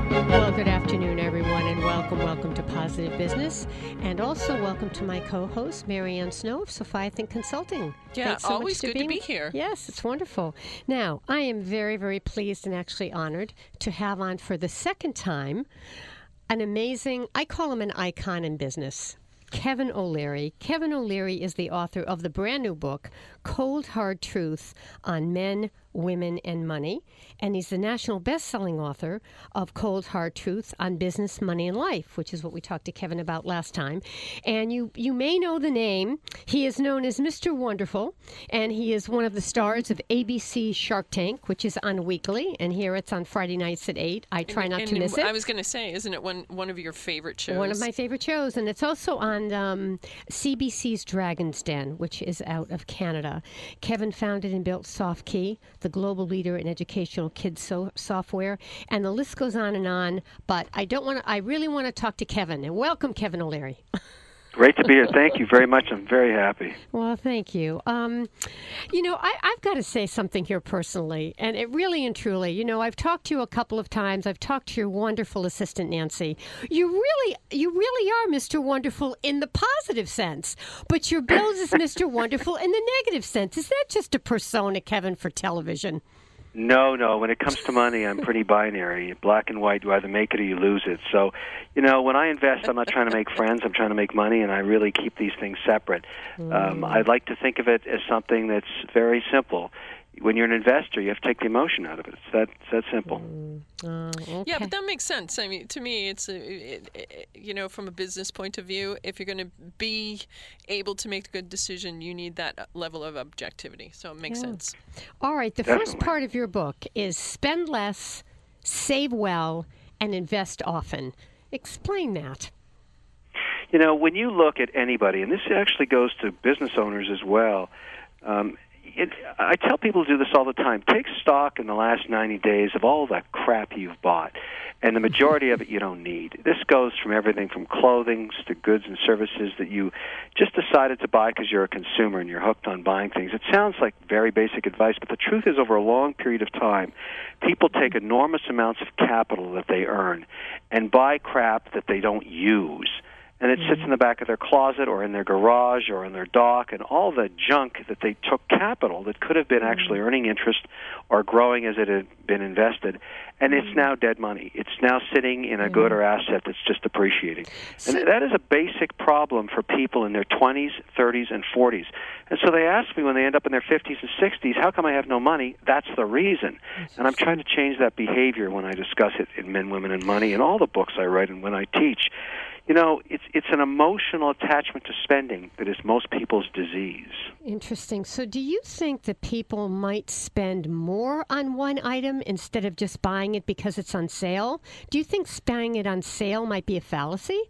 Well, good afternoon, everyone, and welcome to Positive Business, and also welcome to my co-host, Marianne Snow of Sophiathink Consulting. Yeah, Thanks so always much good to be here. Yes, it's wonderful. Now, I am very, very pleased and actually honored to have on for the second time an amazing, I call him an icon in business, Kevin O'Leary. Kevin O'Leary is the author of the brand new book, Cold Hard Truth on Men, Women, and Money. And he's the national best-selling author of Cold Hard Truth on Business, Money, and Life, which is what we talked to Kevin about last time. And you may know the name. He is known as Mr. Wonderful, and he is one of the stars of ABC Shark Tank, which is on weekly. And here it's on Friday nights at 8. I try not to miss it. I was going to say, isn't it one of your favorite shows? One of my favorite shows. And it's also on CBC's Dragon's Den, which is out of Canada. Kevin founded and built SoftKey, the global leader in educational kids software, and the list goes on. But I really want to talk to Kevin. And welcome, Kevin O'Leary. Great to be here. Thank you very much. I'm very happy. Well, thank you. I've got to say something here personally, and it really and truly, I've talked to you a couple of times. I've talked to your wonderful assistant, Nancy. You really are Mr. Wonderful in the positive sense, but your bills is Mr. Wonderful in the negative sense. Is that just a persona, Kevin, for television? No. When it comes to money, I'm pretty binary. Black and white, you either make it or you lose it. So, when I invest, I'm not trying to make friends. I'm trying to make money, and I really keep these things separate. I'd like to think of it as something that's very simple. When you're an investor, you have to take the emotion out of it. It's that simple. Okay. Yeah, but that makes sense. I mean, to me, it's from a business point of view, if you're going to be able to make a good decision, you need that level of objectivity. So it makes sense. All right. The first part of your book is spend less, save well, and invest often. Explain that. When you look at anybody, and this actually goes to business owners as well, I tell people to do this all the time. Take stock in the last 90 days of all that crap you've bought, and the majority of it you don't need. This goes from everything from clothing to goods and services that you just decided to buy because you're a consumer and you're hooked on buying things. It sounds like very basic advice, but the truth is over a long period of time, people take enormous amounts of capital that they earn and buy crap that they don't use. And it sits in the back of their closet or in their garage or in their dock, and all the junk that they took capital that could have been actually earning interest or growing as it had been invested, and it's now dead money. It's now sitting in a good or asset that's just appreciating. And that is a basic problem for people in their 20s, 30s, and 40s. And so they ask me when they end up in their 50s and 60s, how come I have no money? That's the reason. And I'm trying to change that behavior when I discuss it in Men, Women, and Money and all the books I write and when I teach. It's an emotional attachment to spending that is most people's disease. Interesting. So do you think that people might spend more on one item instead of just buying it because it's on sale? Do you think buying it on sale might be a fallacy?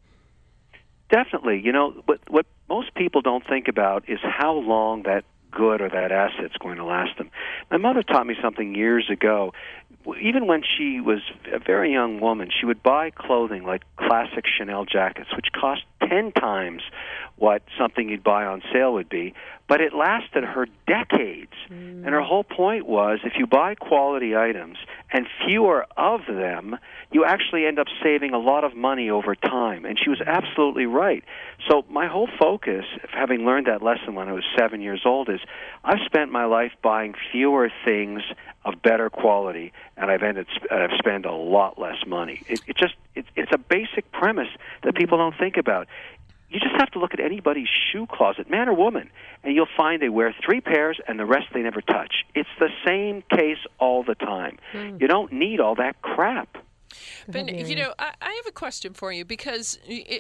Definitely. What most people don't think about is how long that good or that asset's going to last them. My mother taught me something years ago. Even when she was a very young woman, she would buy clothing like classic Chanel jackets, which cost 10 times what something you'd buy on sale would be, but it lasted her decades. And her whole point was if you buy quality items and fewer of them, you actually end up saving a lot of money over time. And she was absolutely right. So my whole focus, having learned that lesson when I was 7 years old, is I've spent my life buying fewer things of better quality, and I've spent a lot less money. It's a basic premise that people don't think about. You just have to look at anybody's shoe closet, man or woman, and you'll find they wear 3 pairs and the rest they never touch. It's the same case all the time. You don't need all that crap. But, I have a question for you because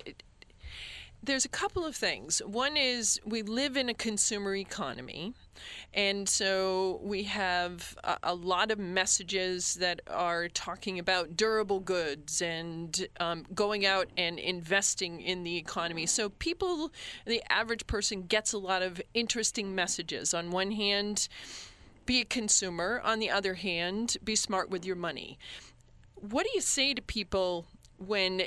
there's a couple of things. One is we live in a consumer economy, and so we have a lot of messages that are talking about durable goods and going out and investing in the economy. So people, the average person, gets a lot of interesting messages. On one hand, be a consumer. On the other hand, be smart with your money. What do you say to people when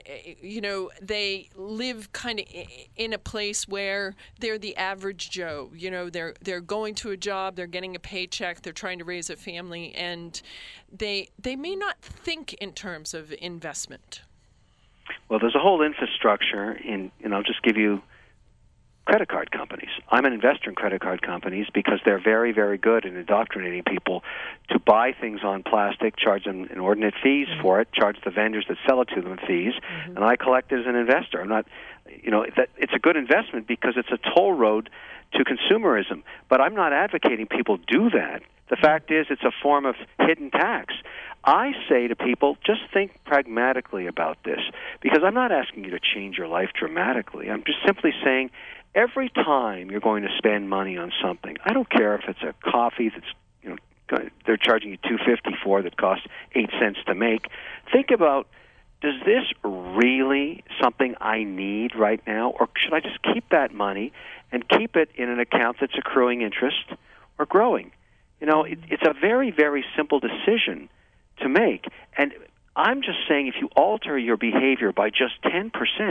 they live kind of in a place where they're the average Joe. They're going to a job, they're getting a paycheck, they're trying to raise a family, and they may not think in terms of investment. Well, there's a whole infrastructure in, and I'll just give you credit card companies. I'm an investor in credit card companies because they're very, very good in indoctrinating people to buy things on plastic, charge them inordinate fees for it, charge the vendors that sell it to them fees, and I collect it as an investor. I'm not, it's a good investment because it's a toll road to consumerism, but I'm not advocating people do that. The fact is it's a form of hidden tax. I say to people, just think pragmatically about this, because I'm not asking you to change your life dramatically. I'm just simply saying every time you're going to spend money on something, I don't care if it's a coffee that's they're charging you $2.50 for that costs 8 cents to make. Think about, does this really something I need right now, or should I just keep that money and keep it in an account that's accruing interest or growing? It's a very, very simple decision to make. And I'm just saying if you alter your behavior by just 10%,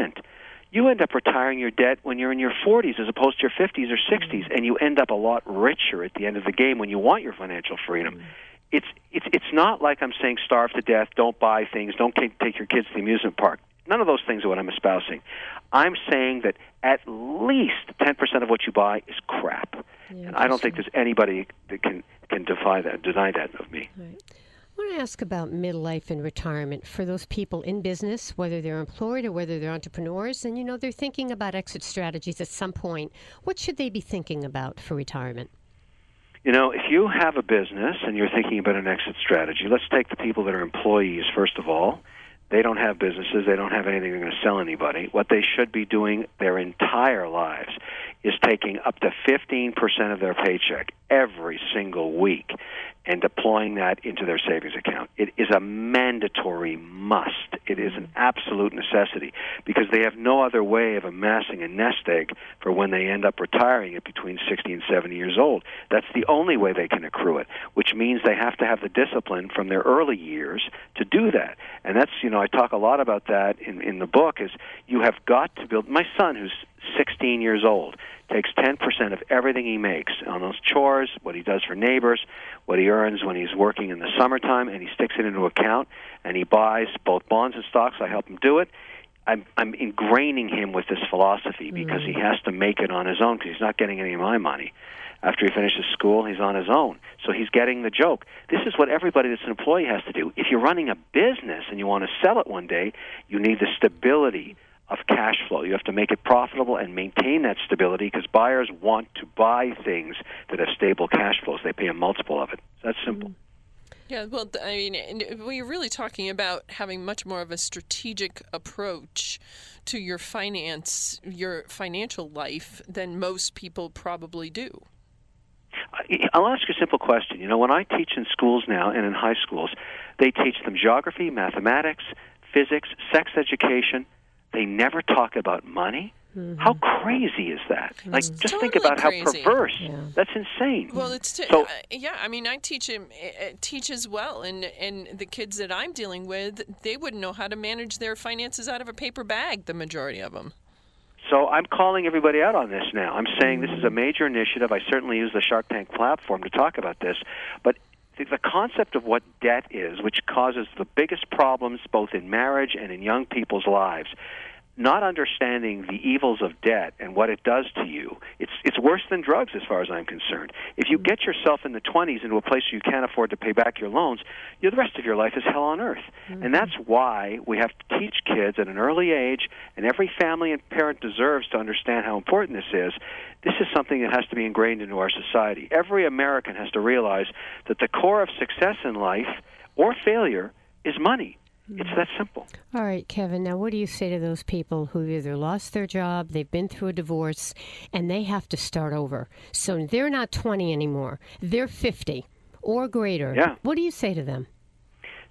you end up retiring your debt when you're in your 40s as opposed to your 50s or 60s, and you end up a lot richer at the end of the game when you want your financial freedom. It's not like I'm saying starve to death, don't buy things, don't take your kids to the amusement park. None of those things are what I'm espousing. I'm saying that at least 10% of what you buy is crap. Yeah, and I don't think there's anybody that can deny that of me. Right. I want to ask about midlife and retirement for those people in business, whether they're employed or whether they're entrepreneurs, and they're thinking about exit strategies at some point. What should they be thinking about for retirement? If you have a business and you're thinking about an exit strategy, let's take the people that are employees first of all. They don't have businesses. They don't have anything they're going to sell anybody. What they should be doing their entire lives is taking up to 15% of their paycheck every single week and deploying that into their savings account. It is a mandatory must. It is an absolute necessity because they have no other way of amassing a nest egg for when they end up retiring at between 60 and 70 years old. That's the only way they can accrue it, which means they have to have the discipline from their early years to do that. And that's, I talk a lot about that in the book, is you have got to build. My son, who's 16 years old, takes 10% of everything he makes on those chores, what he does for neighbors, what he earns when he's working in the summertime, and he sticks it into an account, and he buys both bonds and stocks. I help him do it. I'm ingraining him with this philosophy because he has to make it on his own because he's not getting any of my money. After he finishes school, he's on his own. So he's getting the joke. This is what everybody that's an employee has to do. If you're running a business and you want to sell it one day, you need the stability of cash flow. You have to make it profitable and maintain that stability because buyers want to buy things that have stable cash flows. They pay a multiple of it. That's simple. Yeah, well, we're really talking about having much more of a strategic approach to your financial life than most people probably do. I'll ask you a simple question. When I teach in schools now and in high schools, they teach them geography, mathematics, physics, sex education. They never talk about money. Mm-hmm. How crazy is that? Like, just totally think about crazy. How perverse. Yeah. That's insane. Well, I teach as well, and the kids that I'm dealing with, they wouldn't know how to manage their finances out of a paper bag, the majority of them. So I'm calling everybody out on this now. I'm saying this is a major initiative. I certainly use the Shark Tank platform to talk about this, but the concept of what debt is, which causes the biggest problems both in marriage and in young people's lives, not understanding the evils of debt and what it does to you, it's worse than drugs as far as I'm concerned. If you get yourself in the 20s into a place where you can't afford to pay back your loans, the rest of your life is hell on earth. Mm-hmm. And that's why we have to teach kids at an early age, and every family and parent deserves to understand how important this is. This is something that has to be ingrained into our society. Every American has to realize that the core of success in life or failure is money. It's that simple. All right, Kevin, now what do you say to those people who either lost their job, they've been through a divorce, and they have to start over? So they're not 20 anymore. They're 50 or greater. Yeah. What do you say to them?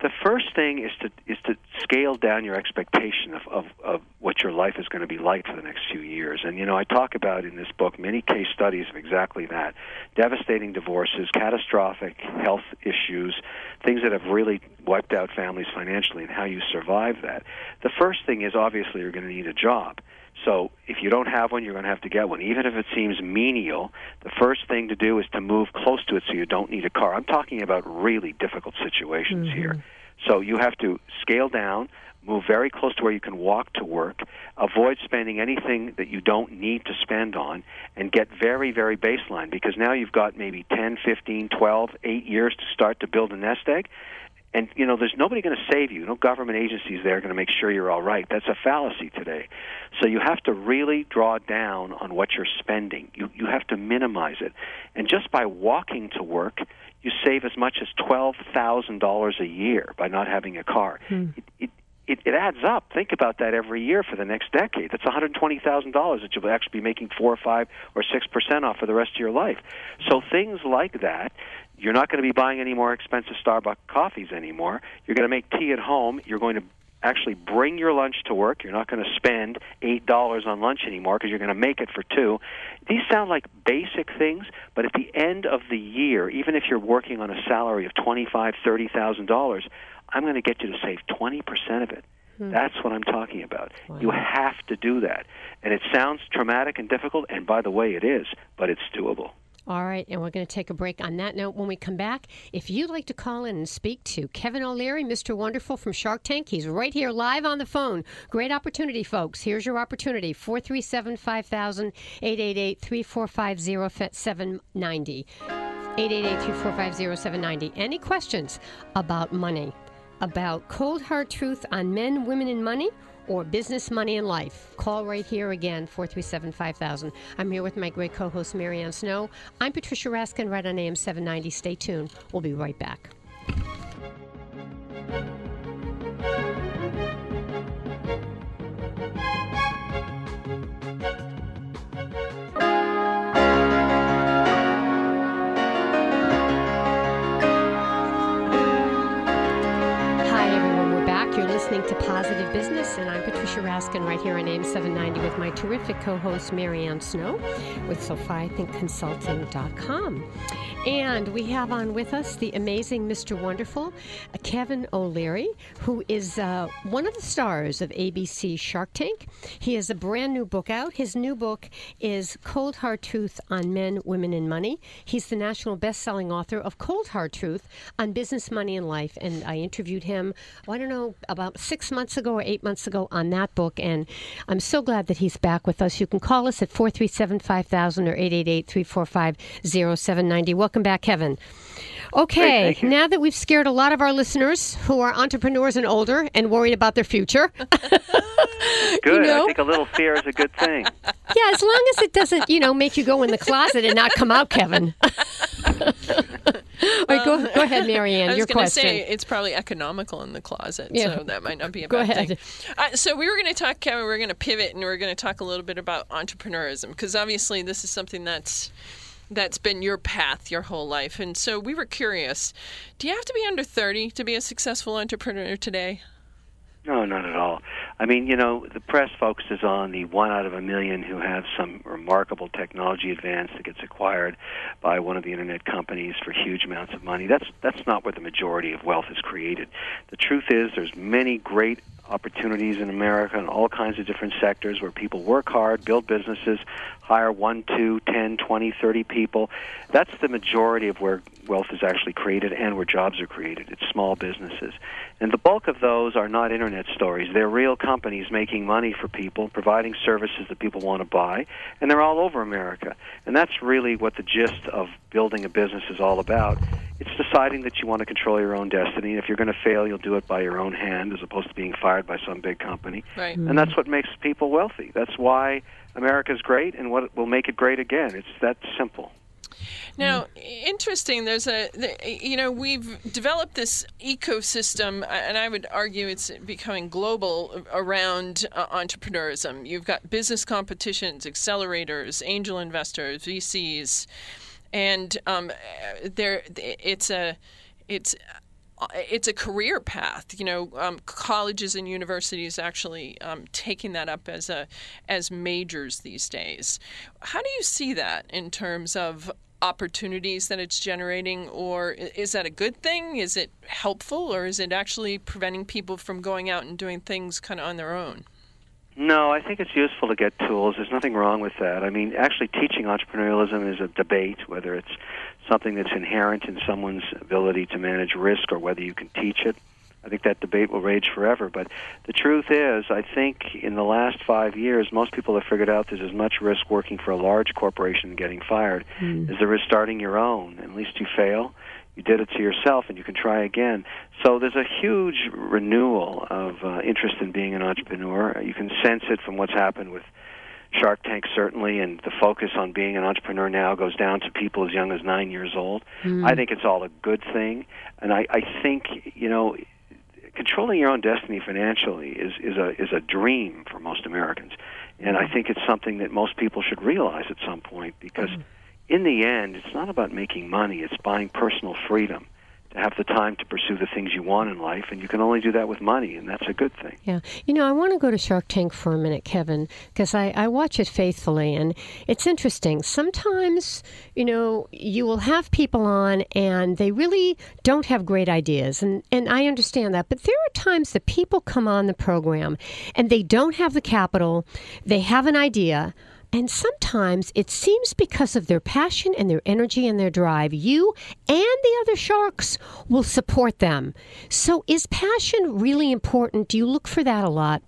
the first thing is to scale down your expectation of what your life is going to be like for the next few years. And, I talk about in this book many case studies of exactly that. Devastating divorces, catastrophic health issues, things that have really wiped out families financially, and how you survive that. The first thing is, obviously, you're going to need a job. So if you don't have one, you're going to have to get one. Even if it seems menial, the first thing to do is to move close to it so you don't need a car. I'm talking about really difficult situations here. So you have to scale down, move very close to where you can walk to work, avoid spending anything that you don't need to spend on, and get very, very baseline, because now you've got maybe 10, 15, 12, 8 years to start to build a nest egg. And, there's nobody going to save you. No government agencies there are going to make sure you're all right. That's a fallacy today. So you have to really draw down on what you're spending. You have to minimize it. And just by walking to work, you save as much as $12,000 a year by not having a car. It adds up. Think about that every year for the next decade. That's $120,000 that you'll actually be making 4 or 5 or 6% off for the rest of your life. So things like that. You're not going to be buying any more expensive Starbucks coffees anymore. You're going to make tea at home. You're going to actually bring your lunch to work. You're not going to spend $8 on lunch anymore because you're going to make it for $2. These sound like basic things, but at the end of the year, even if you're working on a salary of $25,000, $30,000, I'm going to get you to save 20% of it. That's what I'm talking about. Wow. You have to do that. And it sounds traumatic and difficult, and by the way, it is, but it's doable. All right, and we're going to take a break on that note. When we come back, if you'd like to call in and speak to Kevin O'Leary, Mr. Wonderful from Shark Tank, he's right here live on the phone. Great opportunity, folks. Here's your opportunity, 437-5000, 888-345-0790, 888-345-0790. Any questions about money, about cold hard truth on men, women, and money, or business, money, and life? Call right here again, 437-5000. I'm here with my great co-host, Marianne Snow. I'm Patricia Raskin, right on AM 790. Stay tuned. We'll be right back. Listening to Positive Business, and I'm Patricia Raskin right here on AM 790 with my terrific co-host Marianne Snow with SophiaThinkConsulting.com. And we have on with us the amazing Mr. Wonderful, Kevin O'Leary, who is one of the stars of ABC Shark Tank. He has a brand new book out. His new book is Cold Hard Truth on Men, Women, and Money. He's the national best-selling author of Cold Hard Truth on Business, Money, and Life. And I interviewed him, I don't know, about 6 months ago or 8 months ago on that book. And I'm so glad that he's back with us. You can call us at 437-5000 or 888-345-0790. Welcome back, Kevin. Okay, now that we've scared a lot of our listeners who are entrepreneurs and older and worried about their future. Good. I think a little fear is a good thing. Yeah, as long as it doesn't, make you go in the closet and not come out, Kevin. All right, go ahead, Marianne, your question. I was going to say it's probably economical in the closet, so that might not be a bad thing. So we were going to talk, Kevin, we're going to pivot, and we're going to talk a little bit about entrepreneurism, because obviously this is something that's been your path your whole life. And so we were curious, do you have to be under 30 to be a successful entrepreneur today? No, not at all. I mean, the press focuses on the 1 out of a million who have some remarkable technology advance that gets acquired by one of the internet companies for huge amounts of money. That's not where the majority of wealth is created. The truth is there's many great opportunities in America in all kinds of different sectors where people work hard, build businesses, hire 1, 2, 10, 20, 30 people. That's the majority of where wealth is actually created and where jobs are created. It's small businesses. And the bulk of those are not internet stories. They're real companies making money for people, providing services that people want to buy, and they're all over America. And that's really what the gist of building a business is all about. It's deciding that you want to control your own destiny. If you're going to fail, you'll do it by your own hand as opposed to being fired by some big company. Right. And that's what makes people wealthy. That's why America's great and what will make it great again. It's that simple. Now, interesting, we've developed this ecosystem, and I would argue it's becoming global around entrepreneurism. You've got business competitions, accelerators, angel investors, VCs, and it's it's a career path. Colleges and universities actually taking that up as majors these days. How do you see that in terms of opportunities that it's generating, or is that a good thing? Is it helpful, or is it actually preventing people from going out and doing things kind of on their own? No, I think it's useful to get tools. There's nothing wrong with that. I mean, actually teaching entrepreneurialism is a debate, whether it's something that's inherent in someone's ability to manage risk or whether you can teach it. I think that debate will rage forever. But the truth is, I think in the last 5 years, most people have figured out there's as much risk working for a large corporation and getting fired as there is starting your own. At least you fail. You did it to yourself, and you can try again. So there's a huge renewal of interest in being an entrepreneur. You can sense it from what's happened with Shark Tank, certainly, and the focus on being an entrepreneur now goes down to people as young as 9 years old. I think it's all a good thing, and I think, controlling your own destiny financially is a dream for most Americans, and I think it's something that most people should realize at some point, because in the end, it's not about making money. It's buying personal freedom to have the time to pursue the things you want in life, and you can only do that with money, and that's a good thing. Yeah. I want to go to Shark Tank for a minute, Kevin, because I watch it faithfully, and it's interesting. Sometimes, you will have people on, and they really don't have great ideas, and I understand that, but there are times that people come on the program, and they don't have the capital, they have an idea, and sometimes it seems because of their passion and their energy and their drive, you and the other sharks will support them. So is passion really important? Do you look for that a lot?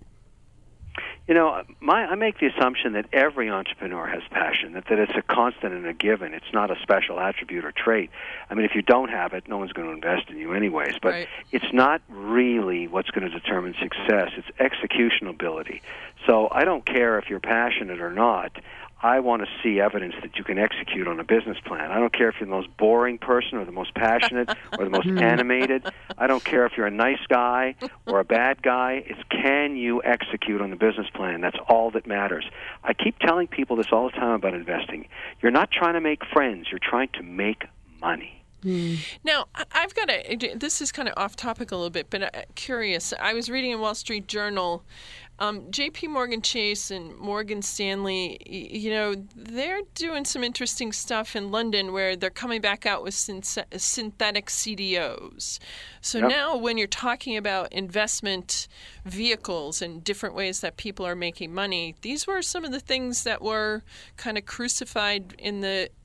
I make the assumption that every entrepreneur has passion, that it's a constant and a given. It's not a special attribute or trait. I mean, if you don't have it, no one's going to invest in you anyways. But It's not really what's going to determine success. It's execution ability. So I don't care if you're passionate or not. I want to see evidence that you can execute on a business plan. I don't care if you're the most boring person or the most passionate or the most animated. I don't care if you're a nice guy or a bad guy. It's can you execute on the business plan? That's all that matters. I keep telling people this all the time about investing. You're not trying to make friends. You're trying to make money. Now, I've got this is kind of off topic a little bit, but curious. I was reading in Wall Street Journal, J.P. Morgan Chase and Morgan Stanley, they're doing some interesting stuff in London where they're coming back out with synthetic CDOs. So now when you're talking about investment vehicles and different ways that people are making money, these were some of the things that were kind of crucified in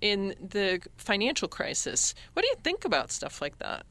the financial crisis. What do you think about stuff like that?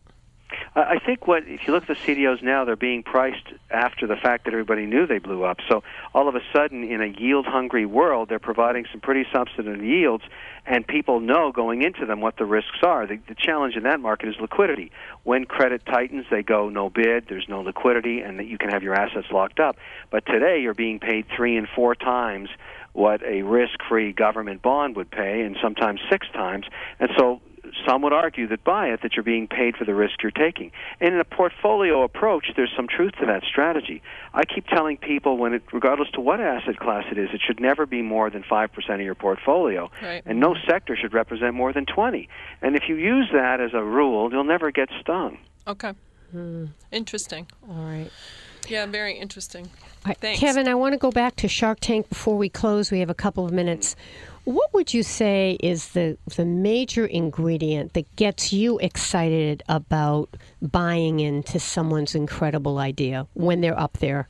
I think if you look at the CDOs now, they're being priced after the fact that everybody knew they blew up. So all of a sudden, in a yield-hungry world, they're providing some pretty substantive yields, and people know going into them what the risks are. The challenge in that market is liquidity. When credit tightens, they go no bid, there's no liquidity, and that you can have your assets locked up. But today, you're being paid 3 and 4 times what a risk-free government bond would pay, and sometimes 6 times. And so some would argue that that you're being paid for the risk you're taking. And in a portfolio approach, there's some truth to that strategy. I keep telling people, regardless to what asset class it is, it should never be more than 5% of your portfolio, and no sector should represent more than 20%. And if you use that as a rule, you'll never get stung. Okay. Interesting. All right. Yeah, very interesting. Thanks. Kevin, I want to go back to Shark Tank before we close. We have a couple of minutes. What would you say is the major ingredient that gets you excited about buying into someone's incredible idea when they're up there?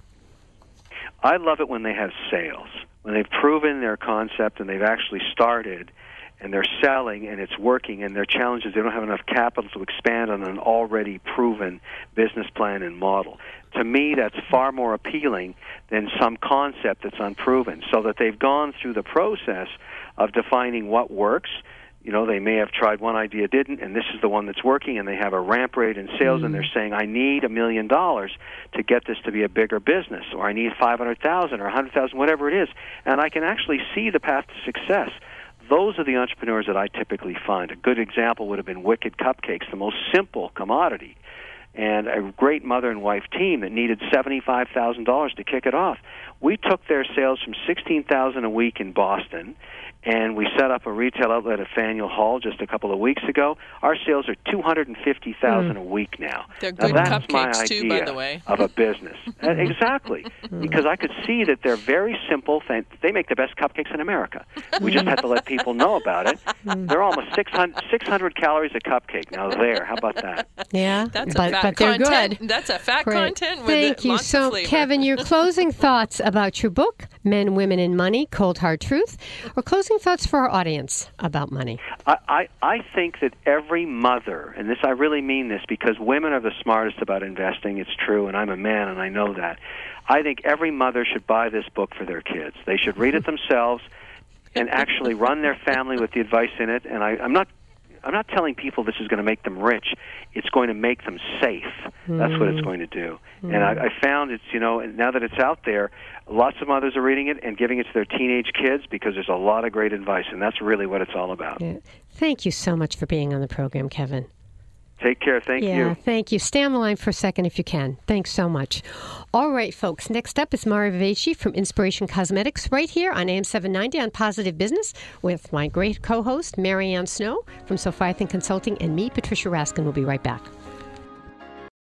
I love it when they have sales, when they've proven their concept and they've actually started and they're selling and it's working, and their challenge is they don't have enough capital to expand on an already proven business plan and model. To me, that's far more appealing than some concept that's unproven, so that they've gone through the process of defining what works. They may have tried one idea, didn't, and this is the one that's working, and they have a ramp rate in sales, and they're saying, I need $1 million to get this to be a bigger business, or I need $500,000 or $100,000, whatever it is, and I can actually see the path to success. Those are the entrepreneurs that I typically find. A good example would have been Wicked Cupcakes, the most simple commodity, and a great mother and wife team that needed $75,000 to kick it off. We took their sales from $16,000 a week in Boston, and we set up a retail outlet at Faneuil Hall just a couple of weeks ago. Our sales are $250,000 a week now. They're good that's cupcakes my idea too, by the way. of a business. Exactly, because I could see that they're very simple. They make the best cupcakes in America. We just have to let people know about it. They're almost 600 calories a cupcake. Now there, how about that? Yeah, that's but they're content. good. That's a fat Great. content with Thank you. lots So, of flavor. Kevin, your closing thoughts about your book, Men, Women, and Money, Cold Hard Truth, or closing thoughts for our audience about money? I think that every mother, and I really mean this because women are the smartest about investing, it's true, and I'm a man and I know that. I think every mother should buy this book for their kids. They should read it themselves and actually run their family with the advice in it. And I'm not telling people this is going to make them rich. It's going to make them safe. That's what it's going to do. And I found it's, now that it's out there, lots of mothers are reading it and giving it to their teenage kids because there's a lot of great advice, and that's really what it's all about. Yeah. Thank you so much for being on the program, Kevin. Take care. Thank you. Yeah, thank you. Stay on the line for a second if you can. Thanks so much. All right, folks. Next up is Mari Viveci from Inspiration Cosmetics right here on AM 790 on Positive Business with my great co-host, Marianne Snow from Sophiathan Consulting, and me, Patricia Raskin. We'll be right back.